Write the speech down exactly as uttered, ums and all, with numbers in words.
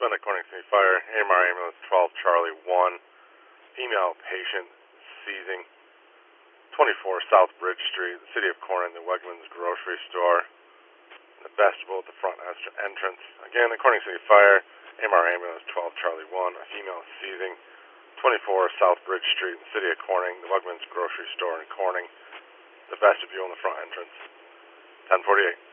Suspended Corning City Fire, A M R Ambulance twelve Charlie one, female patient seizing, twenty-four South Bridge Street, the City of Corning, the Wegmans grocery store, the vestibule at the front entrance. Again, the Corning City Fire, A M R Ambulance twelve Charlie one, a female seizing, twenty-four South Bridge Street, the City of Corning, the Wegmans grocery store in Corning, the vestibule in the front entrance. ten forty-eight.